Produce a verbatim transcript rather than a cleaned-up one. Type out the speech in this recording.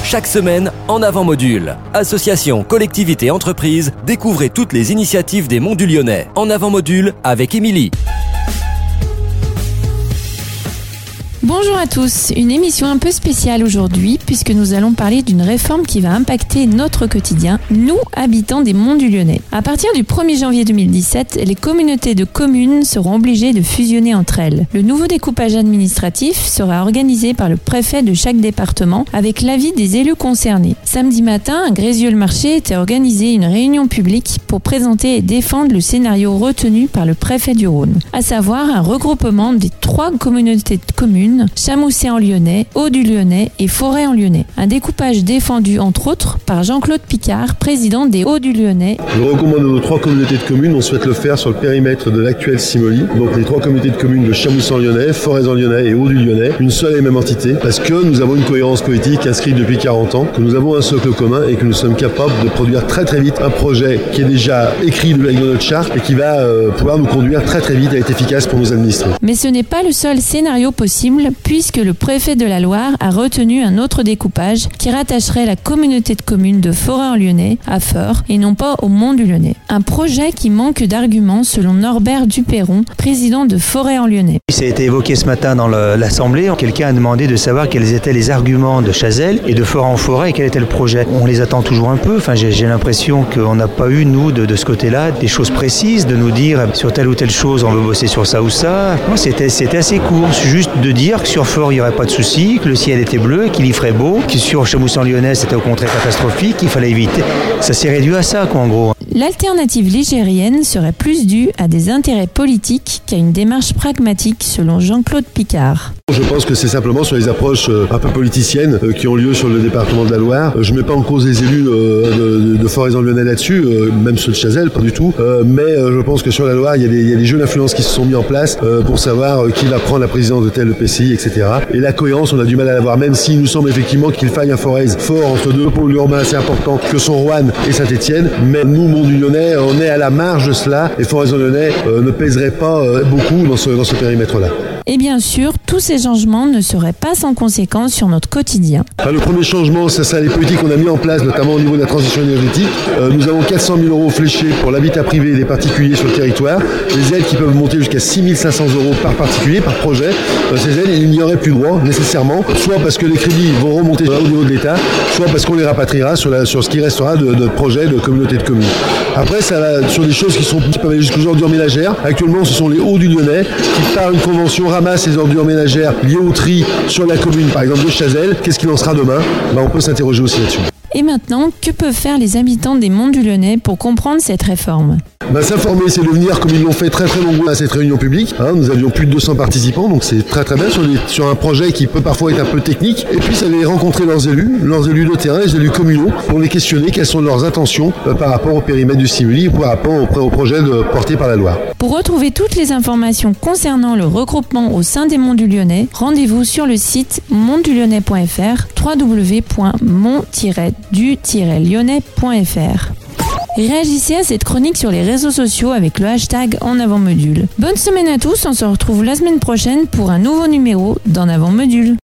Chaque semaine, En Avant Module. Association, collectivités, entreprises, découvrez toutes les initiatives des Monts du Lyonnais. En Avant Module avec Émilie. Bonjour à tous, une émission un peu spéciale aujourd'hui puisque nous allons parler d'une réforme qui va impacter notre quotidien, nous habitants des Monts du Lyonnais. À partir du premier janvier deux mille dix-sept, les communautés de communes seront obligées de fusionner entre elles. Le nouveau découpage administratif sera organisé par le préfet de chaque département avec l'avis des élus concernés. Samedi matin, à Grézieux-le-Marché était organisée une réunion publique pour présenter et défendre le scénario retenu par le préfet du Rhône, à savoir un regroupement des trois communautés de communes Chamousset-en-Lyonnais, Hauts-du-Lyonnais et Forêt-en-Lyonnais. Un découpage défendu entre autres par Jean-Claude Picard, président des Hauts-du-Lyonnais. Le regroupement de nos trois communautés de communes, on souhaite le faire sur le périmètre de l'actuel Cimoli. Donc les trois communautés de communes de Chamousset-en-Lyonnais, Forêt-en-Lyonnais et Hauts-du-Lyonnais, une seule et même entité, parce que nous avons une cohérence politique inscrite depuis quarante ans, que nous avons un socle commun et que nous sommes capables de produire très très vite un projet qui est déjà écrit de notre charte et qui va euh, pouvoir nous conduire très très vite à être efficace pour nos administrés. Mais ce n'est pas le seul scénario possible, puisque le préfet de la Loire a retenu un autre découpage qui rattacherait la communauté de communes de Forêt-en-Lyonnais à Feurs et non pas au Mont du Lyonnais. Un projet qui manque d'arguments selon Norbert Duperron, président de Forêt-en-Lyonnais. Ça a été évoqué ce matin dans le, l'Assemblée. Quelqu'un a demandé de savoir quels étaient les arguments de Chazelles et de Fort-en-Forêt et quel était le projet. On les attend toujours un peu. Enfin, j'ai, j'ai l'impression qu'on n'a pas eu, nous, de, de ce côté-là, des choses précises, de nous dire sur telle ou telle chose, on veut bosser sur ça ou ça. Non, c'était, c'était assez court. Juste de dire que sur Fort, il n'y aurait pas de souci, que le ciel était bleu, qu'il y ferait beau, que sur Chamousset-en-Lyonnais, c'était au contraire catastrophique, qu'il fallait éviter. Ça s'est réduit à ça, quoi, en gros. L'alternative ligérienne serait plus due à des intérêts politiques qu'à une démarche pragmatique, selon Jean-Claude Picard. Je pense que c'est simplement sur les approches un peu politiciennes qui ont lieu sur le département de la Loire. Je ne mets pas en cause les élus de, de, de Forêt-en-Lyonnais là-dessus, même ceux de Chazelles, pas du tout. Mais je pense que sur la Loire, il y a des, il y a des jeux d'influence qui se sont mis en place pour savoir qui va prendre la présidence de tel E P C I, et cetera. Et la cohérence, on a du mal à l'avoir, même s'il nous semble effectivement qu'il faille un Forez fort entre deux pôles urbains assez importants que sont Roanne et Saint-Étienne. Mais nous, Mont du Lyonnais, on est à la marge de cela et Forêt-en-Lyonnais euh, ne pèserait pas euh, beaucoup dans ce, dans ce périmètre-là. Et bien sûr, tous ces changements ne seraient pas sans conséquences sur notre quotidien. Enfin, le premier changement, c'est ça, les politiques qu'on a mis en place, notamment au niveau de la transition énergétique. Euh, nous avons quatre cent mille euros fléchés pour l'habitat privé et les particuliers sur le territoire. Des aides qui peuvent monter jusqu'à six mille cinq cents euros par particulier, par projet. Euh, ces aides, il n'y aurait plus droit, nécessairement, soit parce que les crédits vont remonter au niveau de l'État, soit parce qu'on les rapatriera sur, la, sur ce qui restera de, de projets de communautés de communes. Après, ça va sur des choses qui, sont, qui peuvent aller jusqu'aux ordures ménagères. Actuellement, ce sont les Hauts-du-Lyonnais qui, par une convention, ramassent les ordures ménagères liées au tri sur la commune, par exemple de Chazelles. Qu'est-ce qu'il en sera demain ? Ben, on peut s'interroger aussi là-dessus. Et maintenant, que peuvent faire les habitants des Monts du Lyonnais pour comprendre cette réforme ? Ben, s'informer, c'est de venir comme ils l'ont fait très très nombreux à cette réunion publique. Hein, nous avions plus de deux cents participants, donc c'est très très bien sur, les, sur un projet qui peut parfois être un peu technique. Et puis, ça allait rencontrer leurs élus, leurs élus de terrain, les élus communaux, pour les questionner quelles sont leurs intentions euh, par rapport au périmètre du Cimoli ou par rapport au, au projet de, porté par la Loire. Pour retrouver toutes les informations concernant le regroupement au sein des Monts du Lyonnais, rendez-vous sur le site mont du lyonnais point f r, w w w point mont tiret du tiret lyonnais point f r. Réagissez à cette chronique sur les réseaux sociaux avec le hashtag En Avant Module. Bonne semaine à tous, on se retrouve la semaine prochaine pour un nouveau numéro d'En Avant Module.